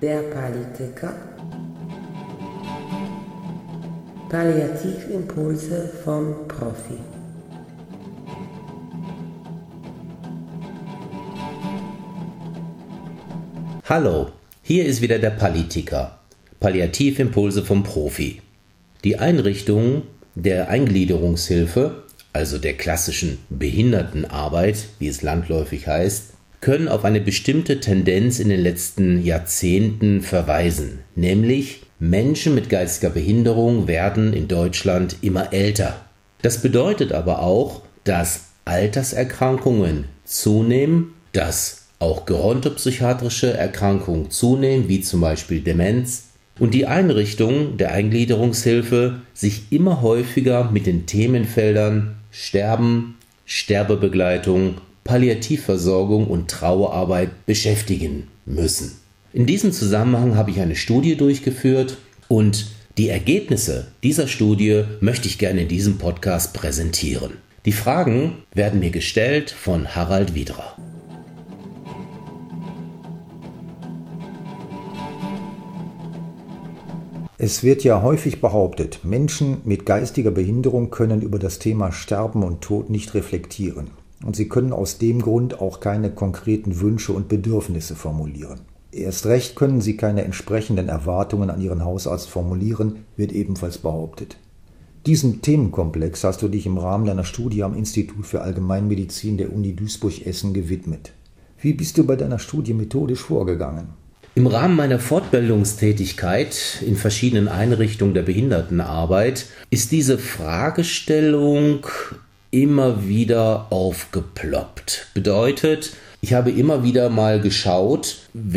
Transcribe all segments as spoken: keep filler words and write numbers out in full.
der Politiker. Palliativimpulse vom Profi. Hallo, hier ist wieder der Politiker. Palliativimpulse vom Profi. Die Einrichtung der Eingliederungshilfe, also der klassischen Behindertenarbeit, wie es landläufig heißt, können auf eine bestimmte Tendenz in den letzten Jahrzehnten verweisen, nämlich Menschen mit geistiger Behinderung werden in Deutschland immer älter. Das bedeutet aber auch, dass Alterserkrankungen zunehmen, dass auch gerontopsychiatrische Erkrankungen zunehmen, wie zum Beispiel Demenz, und die Einrichtung der Eingliederungshilfe sich immer häufiger mit den Themenfeldern Sterben, Sterbebegleitung, Palliativversorgung und Trauerarbeit beschäftigen müssen. In diesem Zusammenhang habe ich eine Studie durchgeführt und die Ergebnisse dieser Studie möchte ich gerne in diesem Podcast präsentieren. Die Fragen werden mir gestellt von Harald Wiedra. Es wird ja häufig behauptet, Menschen mit geistiger Behinderung können über das Thema Sterben und Tod nicht reflektieren. Und sie können aus dem Grund auch keine konkreten Wünsche und Bedürfnisse formulieren. Erst recht können sie keine entsprechenden Erwartungen an ihren Hausarzt formulieren, wird ebenfalls behauptet. Diesem Themenkomplex hast du dich im Rahmen deiner Studie am Institut für Allgemeinmedizin der Uni Duisburg-Essen gewidmet. Wie bist du bei deiner Studie methodisch vorgegangen? Im Rahmen meiner Fortbildungstätigkeit in verschiedenen Einrichtungen der Behindertenarbeit ist diese Fragestellung immer wieder aufgeploppt. Bedeutet, ich habe immer wieder mal geschaut,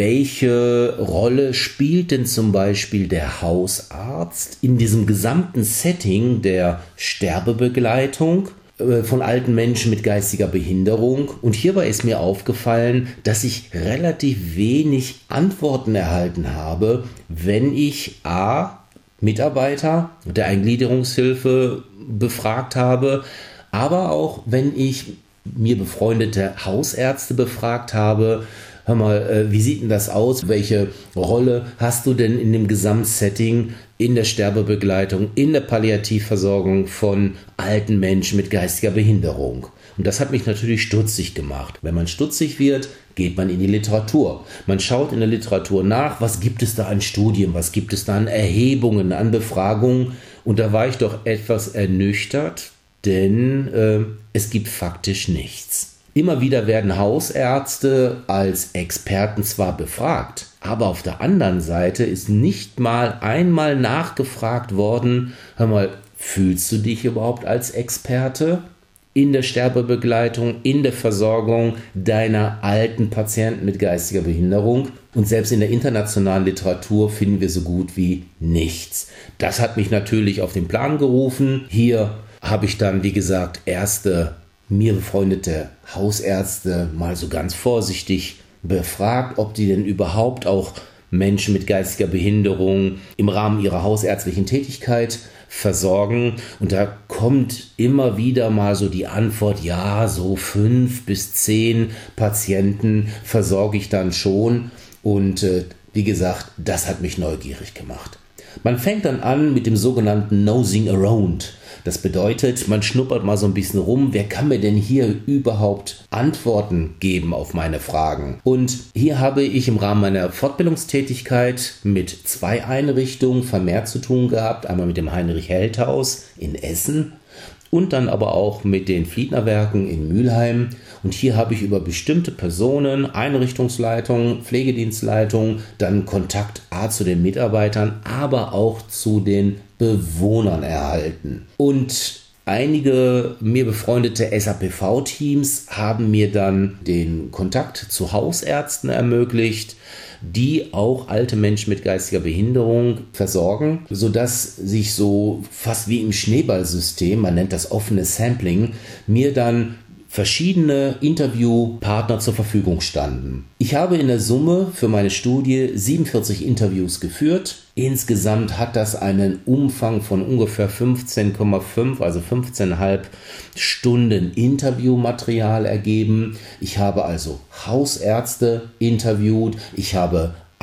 welche Rolle spielt denn zum Beispiel der Hausarzt in diesem gesamten Setting der Sterbebegleitung von alten Menschen mit geistiger Behinderung. Und hierbei ist mir aufgefallen, dass ich relativ wenig Antworten erhalten habe, wenn ich a. Mitarbeiter der Eingliederungshilfe befragt habe, aber auch wenn ich mir befreundete Hausärzte befragt habe. Hör mal, wie sieht denn das aus? Welche Rolle hast du denn in dem Gesamtsetting in der Sterbebegleitung, in der Palliativversorgung von alten Menschen mit geistiger Behinderung? Und das hat mich natürlich stutzig gemacht. Wenn man stutzig wird, geht man in die Literatur. Man schaut in der Literatur nach, was gibt es da an Studien, was gibt es da an Erhebungen, an Befragungen. Und da war ich doch etwas ernüchtert, denn äh, es gibt faktisch nichts. Immer wieder werden Hausärzte als Experten zwar befragt, aber auf der anderen Seite ist nicht mal einmal nachgefragt worden, hör mal, fühlst du dich überhaupt als Experte in der Sterbebegleitung, in der Versorgung deiner alten Patienten mit geistiger Behinderung? Und selbst in der internationalen Literatur finden wir so gut wie nichts. Das hat mich natürlich auf den Plan gerufen. Hier habe ich dann, wie gesagt, erste mir befreundete Hausärzte mal so ganz vorsichtig befragt, ob die denn überhaupt auch Menschen mit geistiger Behinderung im Rahmen ihrer hausärztlichen Tätigkeit versorgen. Und da kommt immer wieder mal so die Antwort, ja, so fünf bis zehn Patienten versorge ich dann schon. Und äh, wie gesagt, das hat mich neugierig gemacht. Man fängt dann an mit dem sogenannten Nosing Around. Das bedeutet, man schnuppert mal so ein bisschen rum, wer kann mir denn hier überhaupt Antworten geben auf meine Fragen? Und hier habe ich im Rahmen meiner Fortbildungstätigkeit mit zwei Einrichtungen vermehrt zu tun gehabt. Einmal mit dem Heinrich-Held-Haus in Essen und dann aber auch mit den Fliedner-Werken in Mülheim. Und hier habe ich über bestimmte Personen, Einrichtungsleitung, Pflegedienstleitung, dann Kontakt A zu den Mitarbeitern, aber auch zu den Bewohnern erhalten. Und einige mir befreundete S A P V-Teams haben mir dann den Kontakt zu Hausärzten ermöglicht, die auch alte Menschen mit geistiger Behinderung versorgen, sodass sich so fast wie im Schneeballsystem, man nennt das offenes Sampling, mir dann verschiedene Interviewpartner zur Verfügung standen. Ich habe in der Summe für meine Studie siebenundvierzig Interviews geführt. Insgesamt hat das einen Umfang von ungefähr fünfzehn Komma fünf, also fünfzehn Komma fünf Stunden Interviewmaterial ergeben. Ich habe also Hausärzte interviewt, ich habe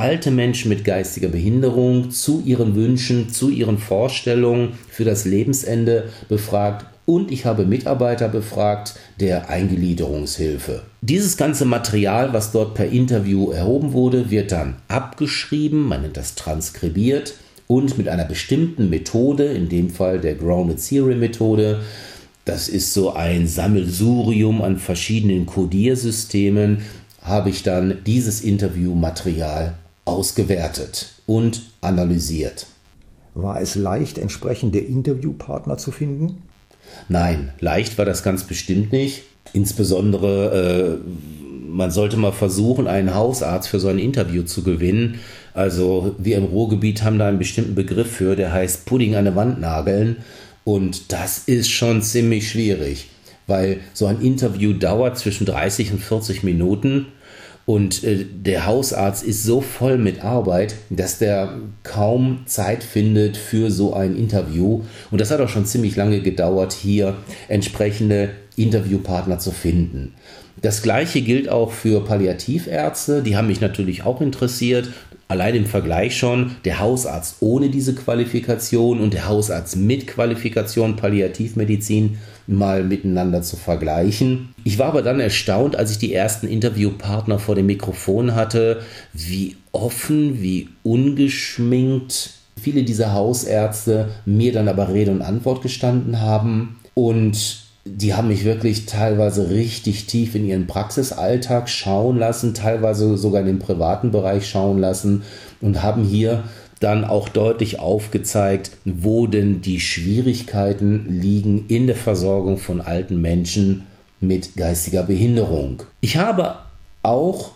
alte Menschen mit geistiger Behinderung zu ihren Wünschen, zu ihren Vorstellungen für das Lebensende befragt. Und ich habe Mitarbeiter befragt der Eingliederungshilfe. Dieses ganze Material, was dort per Interview erhoben wurde, wird dann abgeschrieben, man nennt das transkribiert und mit einer bestimmten Methode, in dem Fall der Grounded Theory Methode, das ist so ein Sammelsurium an verschiedenen Codiersystemen, habe ich dann dieses Interviewmaterial ausgewertet und analysiert. War es leicht, entsprechende Interviewpartner zu finden? Nein, leicht war das ganz bestimmt nicht. Insbesondere, äh, man sollte mal versuchen, einen Hausarzt für so ein Interview zu gewinnen. Also wir im Ruhrgebiet haben da einen bestimmten Begriff für, der heißt Pudding an der Wand nageln. Und das ist schon ziemlich schwierig, weil so ein Interview dauert zwischen dreißig und vierzig Minuten. Und äh, der Hausarzt ist so voll mit Arbeit, dass der kaum Zeit findet für so ein Interview. Und das hat auch schon ziemlich lange gedauert, hier entsprechende Interviewpartner zu finden. Das Gleiche gilt auch für Palliativärzte. Die haben mich natürlich auch interessiert. Allein im Vergleich schon der Hausarzt ohne diese Qualifikation und der Hausarzt mit Qualifikation Palliativmedizin mal miteinander zu vergleichen. Ich war aber dann erstaunt, als ich die ersten Interviewpartner vor dem Mikrofon hatte, wie offen, wie ungeschminkt viele dieser Hausärzte mir dann aber Rede und Antwort gestanden haben. Und die haben mich wirklich teilweise richtig tief in ihren Praxisalltag schauen lassen, teilweise sogar in den privaten Bereich schauen lassen und haben hier dann auch deutlich aufgezeigt, wo denn die Schwierigkeiten liegen in der Versorgung von alten Menschen mit geistiger Behinderung. Ich habe auch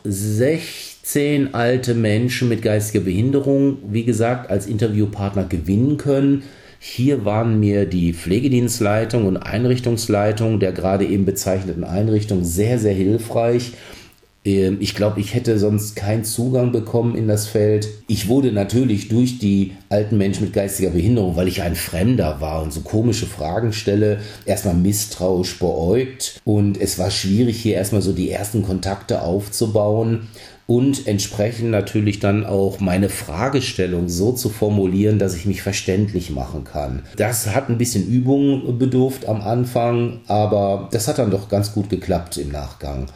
sechzehn alte Menschen mit geistiger Behinderung, wie gesagt, als Interviewpartner gewinnen können. Hier waren mir die Pflegedienstleitung und Einrichtungsleitung der gerade eben bezeichneten Einrichtung sehr, sehr hilfreich. Ich glaube, ich hätte sonst keinen Zugang bekommen in das Feld. Ich wurde natürlich durch die alten Menschen mit geistiger Behinderung, weil ich ein Fremder war und so komische Fragen stelle, erstmal misstrauisch beäugt. Und es war schwierig, hier erstmal so die ersten Kontakte aufzubauen und entsprechend natürlich dann auch meine Fragestellung so zu formulieren, dass ich mich verständlich machen kann. Das hat ein bisschen Übung bedurft am Anfang, aber das hat dann doch ganz gut geklappt im Nachgang.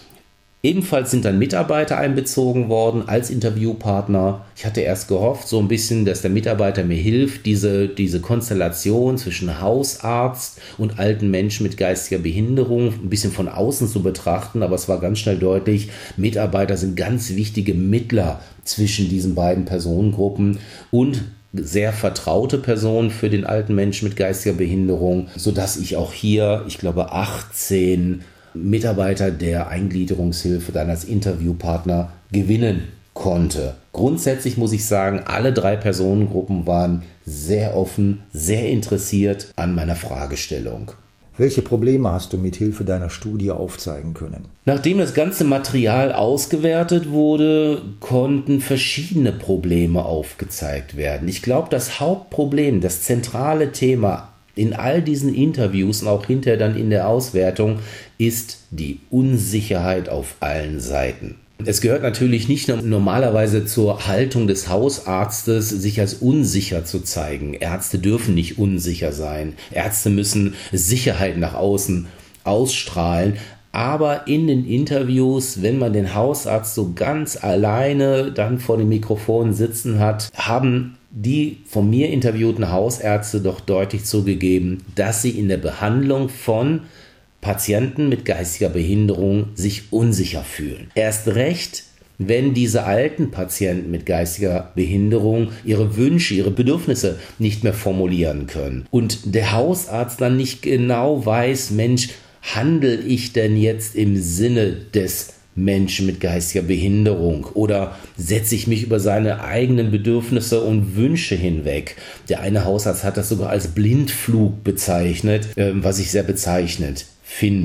Ebenfalls sind dann Mitarbeiter einbezogen worden als Interviewpartner. Ich hatte erst gehofft, so ein bisschen, dass der Mitarbeiter mir hilft, diese, diese Konstellation zwischen Hausarzt und alten Menschen mit geistiger Behinderung ein bisschen von außen zu betrachten. Aber es war ganz schnell deutlich, Mitarbeiter sind ganz wichtige Mittler zwischen diesen beiden Personengruppen und sehr vertraute Personen für den alten Menschen mit geistiger Behinderung, sodass ich auch hier, ich glaube, achtzehn Mitarbeiter der Eingliederungshilfe dann als Interviewpartner gewinnen konnte. Grundsätzlich muss ich sagen, alle drei Personengruppen waren sehr offen, sehr interessiert an meiner Fragestellung. Welche Probleme hast du mit Hilfe deiner Studie aufzeigen können? Nachdem das ganze Material ausgewertet wurde, konnten verschiedene Probleme aufgezeigt werden. Ich glaube, das Hauptproblem, das zentrale Thema in all diesen Interviews und auch hinterher dann in der Auswertung ist die Unsicherheit auf allen Seiten. Es gehört natürlich nicht normalerweise zur Haltung des Hausarztes, sich als unsicher zu zeigen. Ärzte dürfen nicht unsicher sein. Ärzte müssen Sicherheit nach außen ausstrahlen. Aber in den Interviews, wenn man den Hausarzt so ganz alleine dann vor dem Mikrofon sitzen hat, haben die von mir interviewten Hausärzte doch deutlich zugegeben, dass sie in der Behandlung von Patienten mit geistiger Behinderung sich unsicher fühlen. Erst recht, wenn diese alten Patienten mit geistiger Behinderung ihre Wünsche, ihre Bedürfnisse nicht mehr formulieren können. Und der Hausarzt dann nicht genau weiß, Mensch, handle ich denn jetzt im Sinne des Menschen mit geistiger Behinderung oder setze ich mich über seine eigenen Bedürfnisse und Wünsche hinweg? Der eine Hausarzt hat das sogar als Blindflug bezeichnet, was ich sehr bezeichnend finde.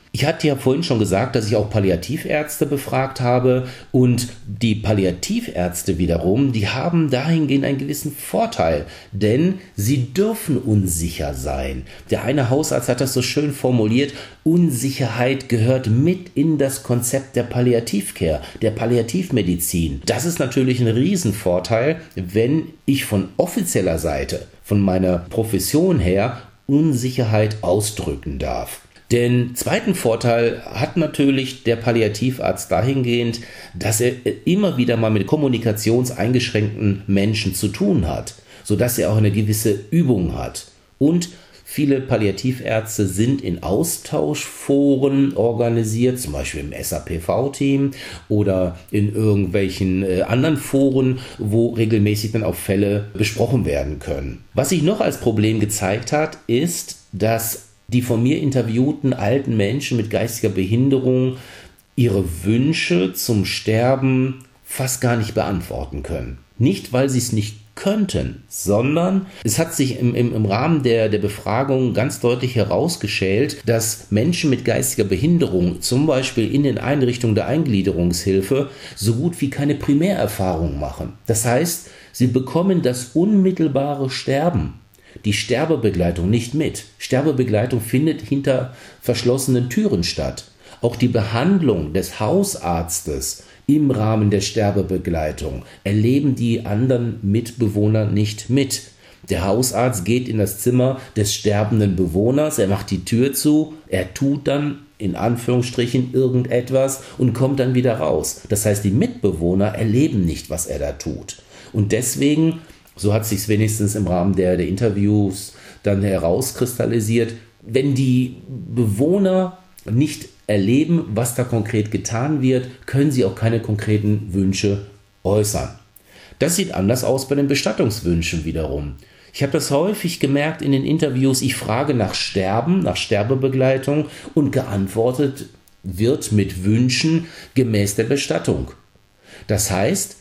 Ich hatte ja vorhin schon gesagt, dass ich auch Palliativärzte befragt habe und die Palliativärzte wiederum, die haben dahingehend einen gewissen Vorteil, denn sie dürfen unsicher sein. Der eine Hausarzt hat das so schön formuliert, Unsicherheit gehört mit in das Konzept der Palliativcare, der Palliativmedizin. Das ist natürlich ein Riesenvorteil, wenn ich von offizieller Seite, von meiner Profession her, Unsicherheit ausdrücken darf. Den zweiten Vorteil hat natürlich der Palliativarzt dahingehend, dass er immer wieder mal mit kommunikationseingeschränkten Menschen zu tun hat, sodass er auch eine gewisse Übung hat. Und viele Palliativärzte sind in Austauschforen organisiert, zum Beispiel im S A P V-Team oder in irgendwelchen äh, anderen Foren, wo regelmäßig dann auch Fälle besprochen werden können. Was sich noch als Problem gezeigt hat, ist, dass die von mir interviewten alten Menschen mit geistiger Behinderung ihre Wünsche zum Sterben fast gar nicht beantworten können. Nicht, weil sie es nicht könnten, sondern es hat sich im, im, im Rahmen der, der Befragung ganz deutlich herausgeschält, dass Menschen mit geistiger Behinderung zum Beispiel in den Einrichtungen der Eingliederungshilfe so gut wie keine Primärerfahrung machen. Das heißt, sie bekommen das unmittelbare Sterben, die Sterbebegleitung nicht mit. Sterbebegleitung findet hinter verschlossenen Türen statt. Auch die Behandlung des Hausarztes im Rahmen der Sterbebegleitung erleben die anderen Mitbewohner nicht mit. Der Hausarzt geht in das Zimmer des sterbenden Bewohners, er macht die Tür zu, er tut dann in Anführungsstrichen irgendetwas und kommt dann wieder raus. Das heißt, die Mitbewohner erleben nicht, was er da tut. Und deswegen, so hat sich es wenigstens im Rahmen der, der Interviews dann herauskristallisiert, wenn die Bewohner nicht erleben, was da konkret getan wird, können sie auch keine konkreten Wünsche äußern. Das sieht anders aus bei den Bestattungswünschen wiederum. Ich habe das häufig gemerkt in den Interviews, ich frage nach Sterben, nach Sterbebegleitung und geantwortet wird mit Wünschen gemäß der Bestattung. Das heißt,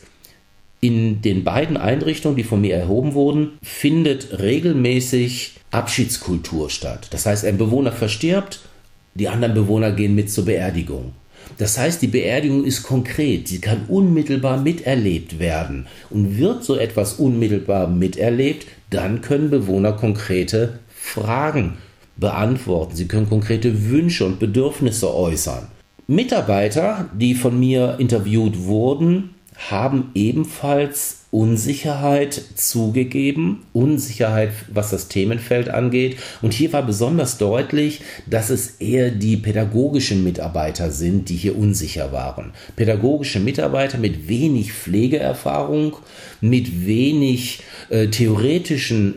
in den beiden Einrichtungen, die von mir erhoben wurden, findet regelmäßig Abschiedskultur statt. Das heißt, ein Bewohner verstirbt, die anderen Bewohner gehen mit zur Beerdigung. Das heißt, die Beerdigung ist konkret, sie kann unmittelbar miterlebt werden. Und wird so etwas unmittelbar miterlebt, dann können Bewohner konkrete Fragen beantworten. Sie können konkrete Wünsche und Bedürfnisse äußern. Mitarbeiter, die von mir interviewt wurden, haben ebenfalls Unsicherheit zugegeben, Unsicherheit, was das Themenfeld angeht. Und hier war besonders deutlich, dass es eher die pädagogischen Mitarbeiter sind, die hier unsicher waren. Pädagogische Mitarbeiter mit wenig Pflegeerfahrung, mit wenig äh, theoretischen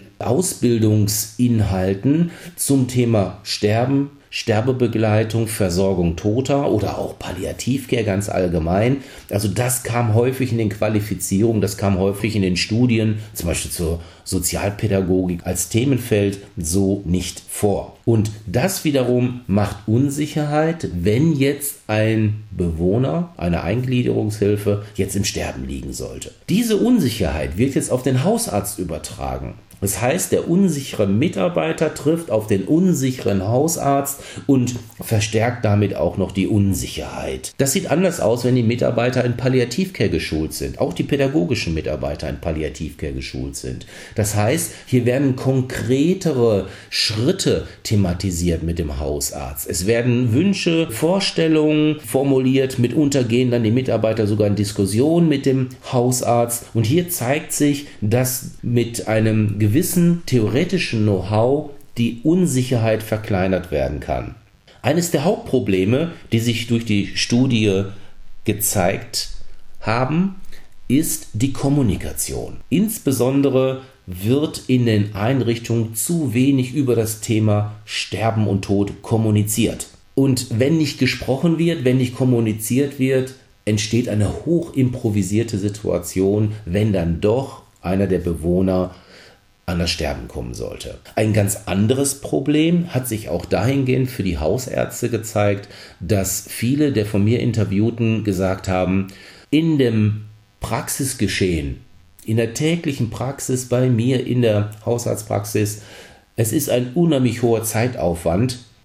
Ausbildungsinhalten zum Thema Sterben, Sterbebegleitung, Versorgung Toter oder auch Palliativcare ganz allgemein. Also das kam häufig in den Qualifizierungen, das kam häufig in den Studien, zum Beispiel zur Sozialpädagogik als Themenfeld, so nicht vor. Und das wiederum macht Unsicherheit, wenn jetzt ein Bewohner einer Eingliederungshilfe jetzt im Sterben liegen sollte. Diese Unsicherheit wird jetzt auf den Hausarzt übertragen. Das heißt, der unsichere Mitarbeiter trifft auf den unsicheren Hausarzt und verstärkt damit auch noch die Unsicherheit. Das sieht anders aus, wenn die Mitarbeiter in Palliativcare geschult sind. Auch die pädagogischen Mitarbeiter in Palliativcare geschult sind. Das heißt, hier werden konkretere Schritte thematisiert mit dem Hausarzt. Es werden Wünsche, Vorstellungen formuliert. Mitunter gehen dann die Mitarbeiter sogar in Diskussionen mit dem Hausarzt. Und hier zeigt sich, dass mit einem gewissen theoretischen Know-how die Unsicherheit verkleinert werden kann. Eines der Hauptprobleme, die sich durch die Studie gezeigt haben, ist die Kommunikation. Insbesondere wird in den Einrichtungen zu wenig über das Thema Sterben und Tod kommuniziert. Und wenn nicht gesprochen wird, wenn nicht kommuniziert wird, entsteht eine hoch improvisierte Situation, wenn dann doch einer der Bewohner an das Sterben kommen sollte. Ein ganz anderes Problem hat sich auch dahingehend für die Hausärzte gezeigt, dass viele der von mir Interviewten gesagt haben, in dem Praxisgeschehen, in der täglichen Praxis bei mir in der Hausarztpraxis, es ist ein unheimlich hoher Zeitaufwand,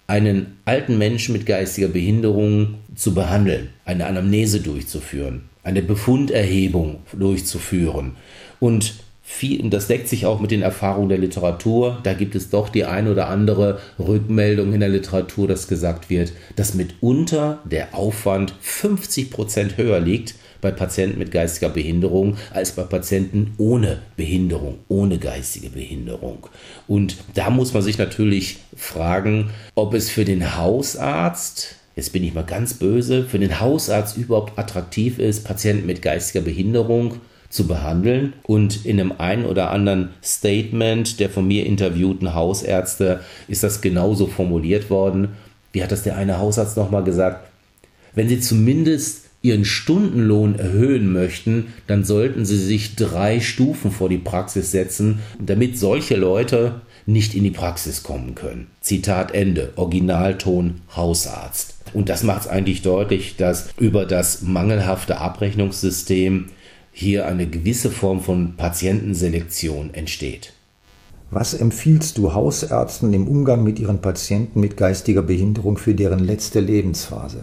einen alten Menschen mit geistiger Behinderung zu behandeln, eine Anamnese durchzuführen, eine Befunderhebung durchzuführen. Und viel, und das deckt sich auch mit den Erfahrungen der Literatur. Da gibt es doch die ein oder andere Rückmeldung in der Literatur, dass gesagt wird, dass mitunter der Aufwand fünfzig Prozent höher liegt bei Patienten mit geistiger Behinderung als bei Patienten ohne Behinderung, ohne geistige Behinderung. Und da muss man sich natürlich fragen, ob es für den Hausarzt, jetzt bin ich mal ganz böse, für den Hausarzt überhaupt attraktiv ist, Patienten mit geistiger Behinderung zu behandeln. Und in einem einen oder anderen Statement der von mir interviewten Hausärzte ist das genauso formuliert worden. Wie hat das der eine Hausarzt nochmal gesagt? Wenn Sie zumindest Ihren Stundenlohn erhöhen möchten, dann sollten Sie sich drei Stufen vor die Praxis setzen, damit solche Leute nicht in die Praxis kommen können. Zitat Ende, Originalton Hausarzt. Und das macht es eigentlich deutlich, dass über das mangelhafte Abrechnungssystem hier eine gewisse Form von Patientenselektion entsteht. Was empfiehlst du Hausärzten im Umgang mit ihren Patienten mit geistiger Behinderung für deren letzte Lebensphase?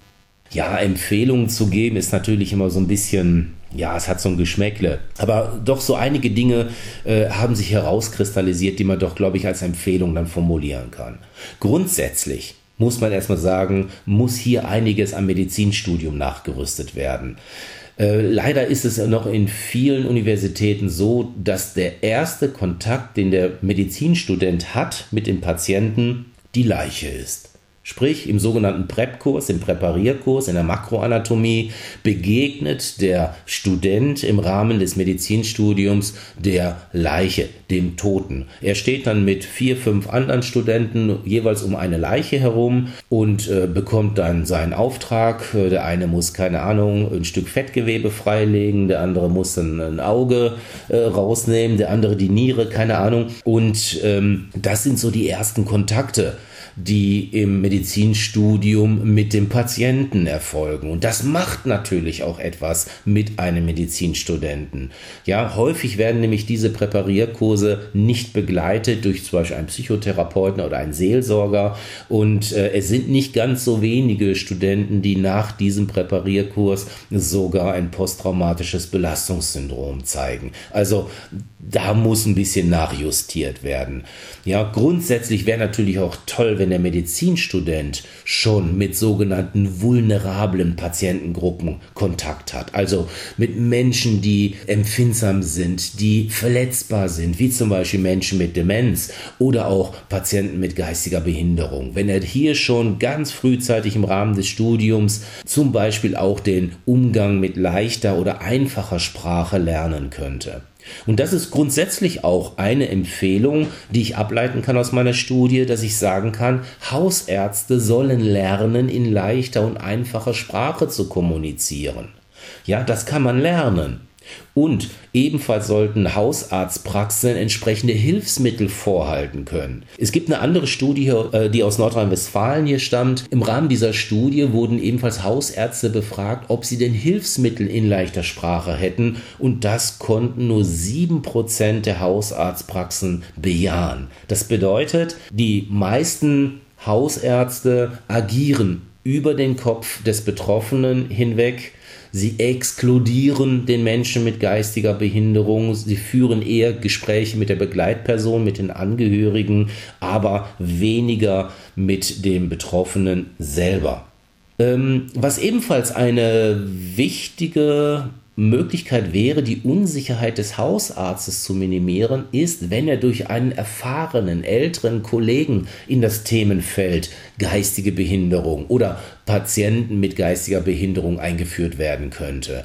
Ja, Empfehlungen zu geben ist natürlich immer so ein bisschen, ja, es hat so ein Geschmäckle. Aber doch so einige Dinge äh, haben sich herauskristallisiert, die man doch, glaube ich, als Empfehlung dann formulieren kann. Grundsätzlich muss man erstmal sagen, muss hier einiges am Medizinstudium nachgerüstet werden. Äh, leider ist es noch in vielen Universitäten so, dass der erste Kontakt, den der Medizinstudent hat mit dem Patienten, die Leiche ist. Sprich, im sogenannten Prep-Kurs, im Präparierkurs, in der Makroanatomie begegnet der Student im Rahmen des Medizinstudiums der Leiche, dem Toten. Er steht dann mit vier, fünf anderen Studenten jeweils um eine Leiche herum und äh, bekommt dann seinen Auftrag. Der eine muss, keine Ahnung, ein Stück Fettgewebe freilegen, der andere muss dann ein Auge äh, rausnehmen, der andere die Niere, keine Ahnung. Und ähm, das sind so die ersten Kontakte, die im Medizinstudium mit dem Patienten erfolgen. Und das macht natürlich auch etwas mit einem Medizinstudenten. Ja, häufig werden nämlich diese Präparierkurse nicht begleitet durch zum Beispiel einen Psychotherapeuten oder einen Seelsorger. Und äh, es sind nicht ganz so wenige Studenten, die nach diesem Präparierkurs sogar ein posttraumatisches Belastungssyndrom zeigen. Also da muss ein bisschen nachjustiert werden. Ja, grundsätzlich wäre natürlich auch toll, wenn der Medizinstudent schon mit sogenannten vulnerablen Patientengruppen Kontakt hat. Also mit Menschen, die empfindsam sind, die verletzbar sind, wie zum Beispiel Menschen mit Demenz oder auch Patienten mit geistiger Behinderung. Wenn er hier schon ganz frühzeitig im Rahmen des Studiums zum Beispiel auch den Umgang mit leichter oder einfacher Sprache lernen könnte. Und das ist grundsätzlich auch eine Empfehlung, die ich ableiten kann aus meiner Studie, dass ich sagen kann, Hausärzte sollen lernen, in leichter und einfacher Sprache zu kommunizieren. Ja, das kann man lernen. Und ebenfalls sollten Hausarztpraxen entsprechende Hilfsmittel vorhalten können. Es gibt eine andere Studie, die aus Nordrhein-Westfalen hier stammt. Im Rahmen dieser Studie wurden ebenfalls Hausärzte befragt, ob sie denn Hilfsmittel in leichter Sprache hätten. Und das konnten nur sieben Prozent der Hausarztpraxen bejahen. Das bedeutet, die meisten Hausärzte agieren über den Kopf des Betroffenen hinweg. Sie exkludieren den Menschen mit geistiger Behinderung, sie führen eher Gespräche mit der Begleitperson, mit den Angehörigen, aber weniger mit dem Betroffenen selber. Ähm, was ebenfalls eine wichtige Möglichkeit wäre, die Unsicherheit des Hausarztes zu minimieren, ist, wenn er durch einen erfahrenen, älteren Kollegen in das Themenfeld geistige Behinderung oder Patienten mit geistiger Behinderung eingeführt werden könnte.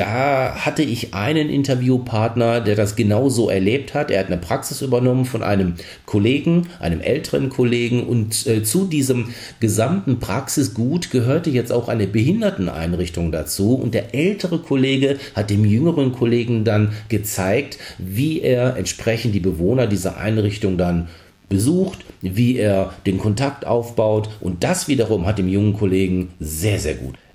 Da hatte ich einen Interviewpartner, der das genauso erlebt hat. Er hat eine Praxis übernommen von einem Kollegen, einem älteren Kollegen, und äh, zu diesem gesamten Praxisgut gehörte jetzt auch eine Behinderteneinrichtung dazu. Und der ältere Kollege hat dem jüngeren Kollegen dann gezeigt, wie er entsprechend die Bewohner dieser Einrichtung dann besucht, wie er den Kontakt aufbaut, und das wiederum hat dem jungen Kollegen sehr, sehr gut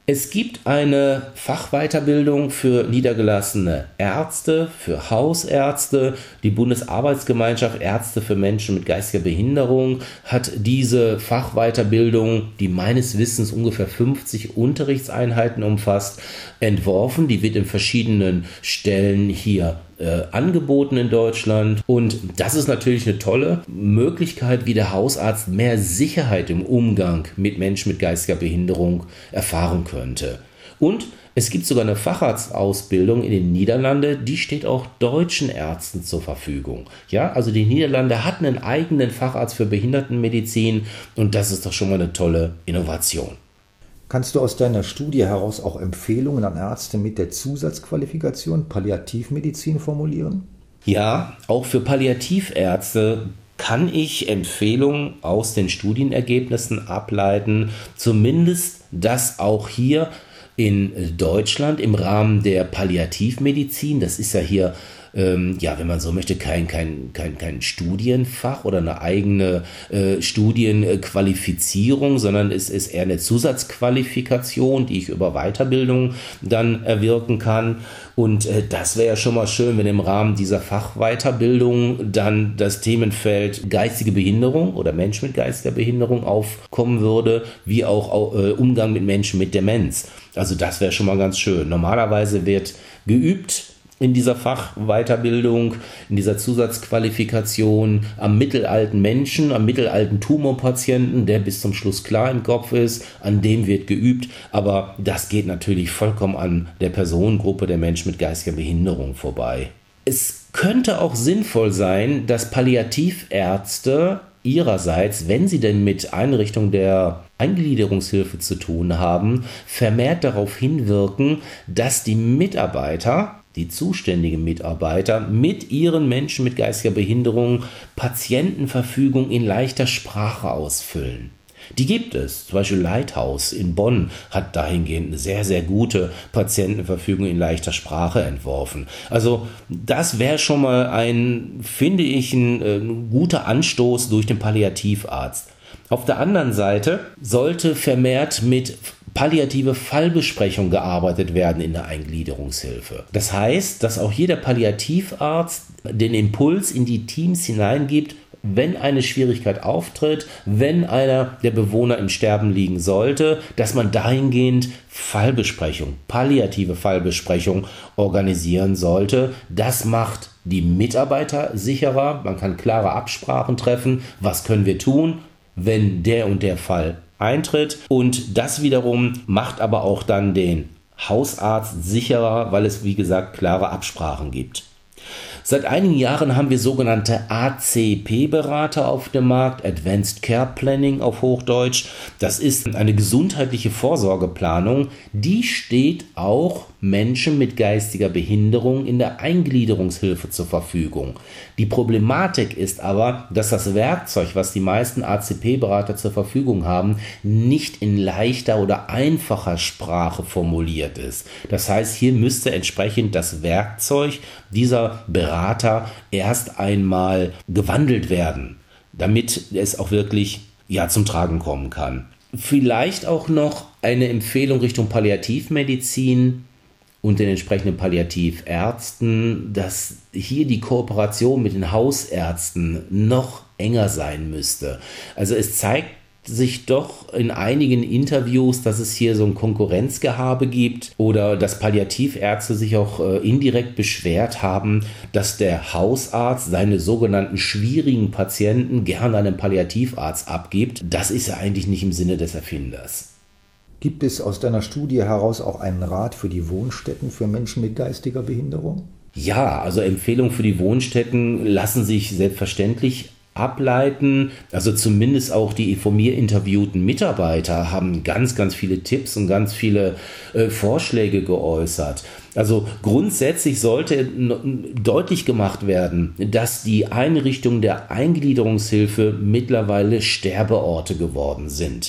Es gibt eine Fachweiterbildung für niedergelassene Ärzte, für Hausärzte. Die Bundesarbeitsgemeinschaft Ärzte für Menschen mit geistiger Behinderung hat diese Fachweiterbildung, die meines Wissens ungefähr fünfzig Unterrichtseinheiten umfasst, entworfen. Die wird in verschiedenen Stellen hier äh, angeboten in Deutschland. Und das ist natürlich eine tolle Möglichkeit, wie der Hausarzt mehr Sicherheit im Umgang mit Menschen mit geistiger Behinderung erfahren könnte. Und es gibt sogar eine Facharztausbildung in den Niederlanden, die steht auch deutschen Ärzten zur Verfügung. Ja, also die Niederlande hatten einen eigenen Facharzt für Behindertenmedizin und das ist doch schon mal eine tolle Innovation. Kannst du aus deiner Studie heraus auch Empfehlungen an Ärzte mit der Zusatzqualifikation Palliativmedizin formulieren? Ja, auch für Palliativärzte kann ich Empfehlungen aus den Studienergebnissen ableiten, zumindest, dass auch hier in Deutschland im Rahmen der Palliativmedizin, das ist ja hier, ähm, ja, wenn man so möchte, kein, kein, kein, kein Studienfach oder eine eigene äh, Studienqualifizierung, sondern es ist eher eine Zusatzqualifikation, die ich über Weiterbildung dann erwirken kann. Und äh, das wäre ja schon mal schön, wenn im Rahmen dieser Fachweiterbildung dann das Themenfeld geistige Behinderung oder Menschen mit geistiger Behinderung aufkommen würde, wie auch äh, Umgang mit Menschen mit Demenz. Also das wäre schon mal ganz schön. Normalerweise wird geübt in dieser Fachweiterbildung, in dieser Zusatzqualifikation am mittelalten Menschen, am mittelalten Tumorpatienten, der bis zum Schluss klar im Kopf ist, an dem wird geübt, aber das geht natürlich vollkommen an der Personengruppe der Menschen mit geistiger Behinderung vorbei. Es könnte auch sinnvoll sein, dass Palliativärzte ihrerseits, wenn sie denn mit Einrichtung der Eingliederungshilfe zu tun haben, vermehrt darauf hinwirken, dass die Mitarbeiter, die zuständigen Mitarbeiter mit ihren Menschen mit geistiger Behinderung Patientenverfügung in leichter Sprache ausfüllen. Die gibt es. Zum Beispiel Lighthouse in Bonn hat dahingehend eine sehr, sehr gute Patientenverfügung in leichter Sprache entworfen. Also das wäre schon mal ein, finde ich, ein, ein guter Anstoß durch den Palliativarzt. Auf der anderen Seite sollte vermehrt mit palliative Fallbesprechung gearbeitet werden in der Eingliederungshilfe. Das heißt, dass auch jeder Palliativarzt den Impuls in die Teams hineingibt, wenn eine Schwierigkeit auftritt, wenn einer der Bewohner im Sterben liegen sollte, dass man dahingehend Fallbesprechung, palliative Fallbesprechung organisieren sollte. Das macht die Mitarbeiter sicherer, man kann klare Absprachen treffen, was können wir tun, wenn der und der Fall eintritt, und das wiederum macht aber auch dann den Hausarzt sicherer, weil es wie gesagt klare Absprachen gibt. Seit einigen Jahren haben wir sogenannte A C P-Berater auf dem Markt, Advanced Care Planning auf Hochdeutsch. Das ist eine gesundheitliche Vorsorgeplanung, die steht auch Menschen mit geistiger Behinderung in der Eingliederungshilfe zur Verfügung. Die Problematik ist aber, dass das Werkzeug, was die meisten A C P-Berater zur Verfügung haben, nicht in leichter oder einfacher Sprache formuliert ist. Das heißt, hier müsste entsprechend das Werkzeug dieser Berater erst einmal gewandelt werden, damit es auch wirklich ja, zum Tragen kommen kann. Vielleicht auch noch eine Empfehlung Richtung Palliativmedizin und den entsprechenden Palliativärzten, dass hier die Kooperation mit den Hausärzten noch enger sein müsste. Also es zeigt sich doch in einigen Interviews, dass es hier so ein Konkurrenzgehabe gibt oder dass Palliativärzte sich auch äh, indirekt beschwert haben, dass der Hausarzt seine sogenannten schwierigen Patienten gerne an den Palliativarzt abgibt. Das ist ja eigentlich nicht im Sinne des Erfinders. Gibt es aus deiner Studie heraus auch einen Rat für die Wohnstätten für Menschen mit geistiger Behinderung? Ja, also Empfehlungen für die Wohnstätten lassen sich selbstverständlich ableiten. Also zumindest auch die von mir interviewten Mitarbeiter haben ganz, ganz viele Tipps und ganz viele äh, Vorschläge geäußert. Also grundsätzlich sollte deutlich gemacht werden, dass die Einrichtungen der Eingliederungshilfe mittlerweile Sterbeorte geworden sind.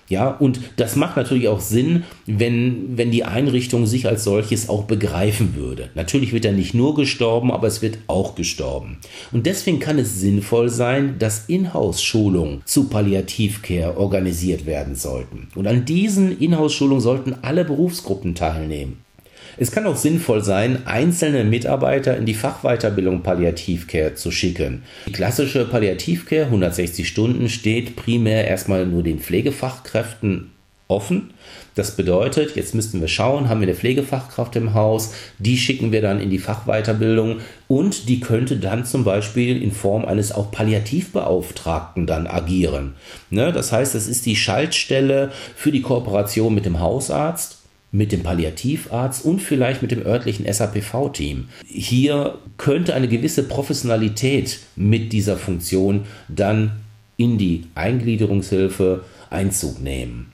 Ja, und das macht natürlich auch Sinn, wenn, wenn die Einrichtung sich als solches auch begreifen würde. Natürlich wird er nicht nur gestorben, aber es wird auch gestorben. Und deswegen kann es sinnvoll sein, dass Inhouse-Schulungen zu Palliativcare organisiert werden sollten. Und an diesen Inhouse-Schulungen sollten alle Berufsgruppen teilnehmen. Es kann auch sinnvoll sein, einzelne Mitarbeiter in die Fachweiterbildung Palliativcare zu schicken. Die klassische Palliativcare, hundertsechzig Stunden, steht primär erstmal nur den Pflegefachkräften offen. Das bedeutet, jetzt müssten wir schauen, haben wir eine Pflegefachkraft im Haus, die schicken wir dann in die Fachweiterbildung und die könnte dann zum Beispiel in Form eines auch Palliativbeauftragten dann agieren. Ne, das heißt, es ist die Schaltstelle für die Kooperation mit dem Hausarzt, mit dem Palliativarzt und vielleicht mit dem örtlichen S A P V-Team. Hier könnte eine gewisse Professionalität mit dieser Funktion dann in die Eingliederungshilfe Einzug nehmen.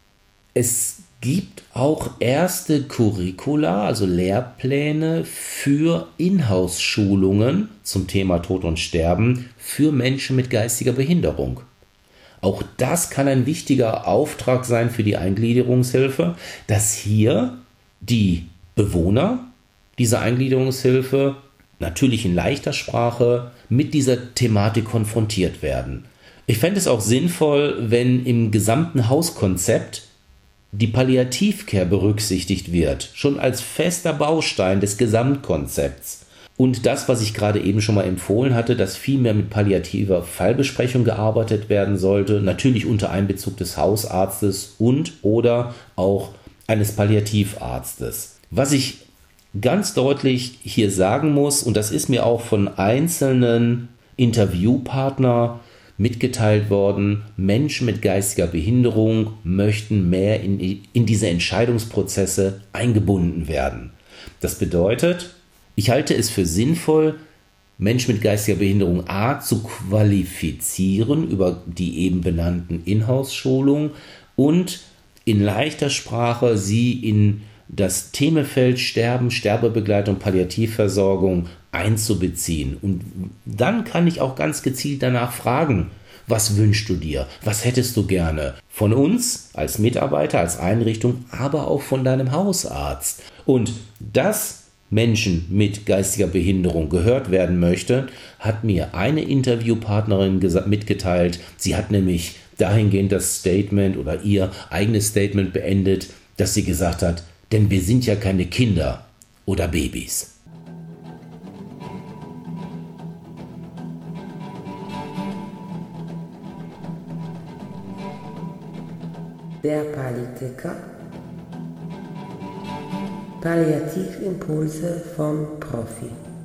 Es gibt auch erste Curricula, also Lehrpläne für Inhouse-Schulungen zum Thema Tod und Sterben für Menschen mit geistiger Behinderung. Auch das kann ein wichtiger Auftrag sein für die Eingliederungshilfe, dass hier die Bewohner dieser Eingliederungshilfe natürlich in leichter Sprache mit dieser Thematik konfrontiert werden. Ich fände es auch sinnvoll, wenn im gesamten Hauskonzept die Palliativcare berücksichtigt wird, schon als fester Baustein des Gesamtkonzepts. Und das, was ich gerade eben schon mal empfohlen hatte, dass viel mehr mit palliativer Fallbesprechung gearbeitet werden sollte, natürlich unter Einbezug des Hausarztes und oder auch eines Palliativarztes. Was ich ganz deutlich hier sagen muss, und das ist mir auch von einzelnen Interviewpartnern mitgeteilt worden, Menschen mit geistiger Behinderung möchten mehr in, in diese Entscheidungsprozesse eingebunden werden. Das bedeutet, ich halte es für sinnvoll, Menschen mit geistiger Behinderung A zu qualifizieren über die eben benannten Inhouse-Schulungen und in leichter Sprache sie in das Themenfeld Sterben, Sterbebegleitung, Palliativversorgung einzubeziehen. Und dann kann ich auch ganz gezielt danach fragen, was wünschst du dir? Was hättest du gerne? Von uns als Mitarbeiter, als Einrichtung, aber auch von deinem Hausarzt. Und das Menschen mit geistiger Behinderung gehört werden möchte, hat mir eine Interviewpartnerin mitgeteilt. Sie hat nämlich dahingehend das Statement oder ihr eigenes Statement beendet, dass sie gesagt hat, denn wir sind ja keine Kinder oder Babys. Der Pallitheker. Palliativimpulse vom Profi.